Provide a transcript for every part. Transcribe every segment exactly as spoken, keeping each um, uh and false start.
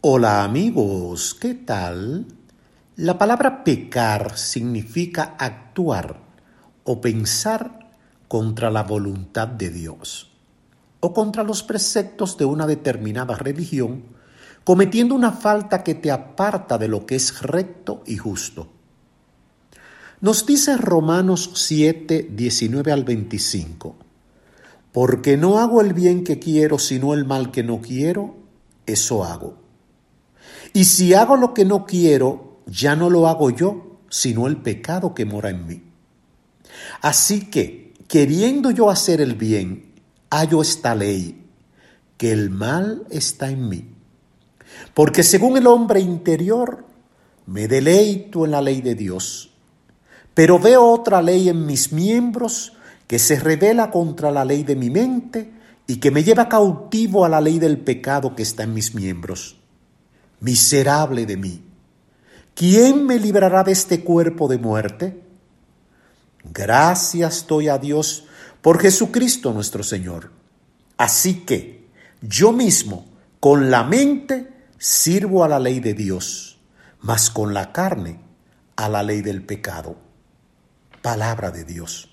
Hola amigos, ¿qué tal? La palabra pecar significa actuar o pensar contra la voluntad de Dios o contra los preceptos de una determinada religión, cometiendo una falta que te aparta de lo que es recto y justo. Nos dice Romanos siete, diecinueve al veinticinco, porque no hago el bien que quiero, sino el mal que no quiero, eso hago. Y si hago lo que no quiero, ya no lo hago yo, sino el pecado que mora en mí. Así que, queriendo yo hacer el bien, hallo esta ley, que el mal está en mí. Porque según el hombre interior, me deleito en la ley de Dios, pero veo otra ley en mis miembros que se rebela contra la ley de mi mente y que me lleva cautivo a la ley del pecado que está en mis miembros. Miserable de mí, ¿quién me librará de este cuerpo de muerte? Gracias doy a Dios por Jesucristo nuestro Señor. Así que yo mismo, con la mente, sirvo a la ley de Dios, mas con la carne, a la ley del pecado. Palabra de Dios.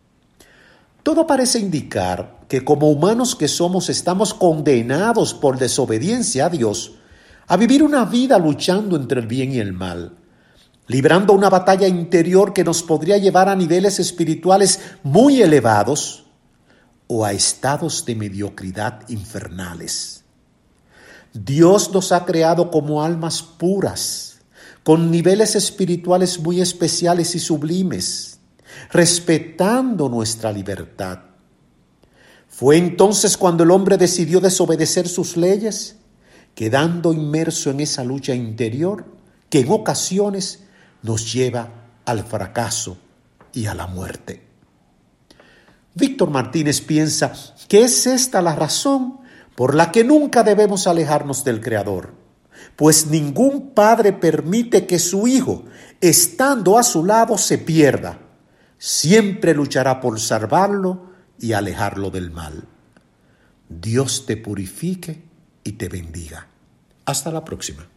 Todo parece indicar que como humanos que somos estamos condenados por desobediencia a Dios a vivir una vida luchando entre el bien y el mal, librando una batalla interior que nos podría llevar a niveles espirituales muy elevados o a estados de mediocridad infernales. Dios nos ha creado como almas puras, con niveles espirituales muy especiales y sublimes, respetando nuestra libertad. Fue entonces cuando el hombre decidió desobedecer sus leyes, quedando inmerso en esa lucha interior que en ocasiones nos lleva al fracaso y a la muerte. Víctor Martínez piensa que es esta la razón por la que nunca debemos alejarnos del Creador, pues ningún padre permite que su hijo, estando a su lado, se pierda. Siempre luchará por salvarlo y alejarlo del mal. Dios te purifique y te bendiga. Hasta la próxima.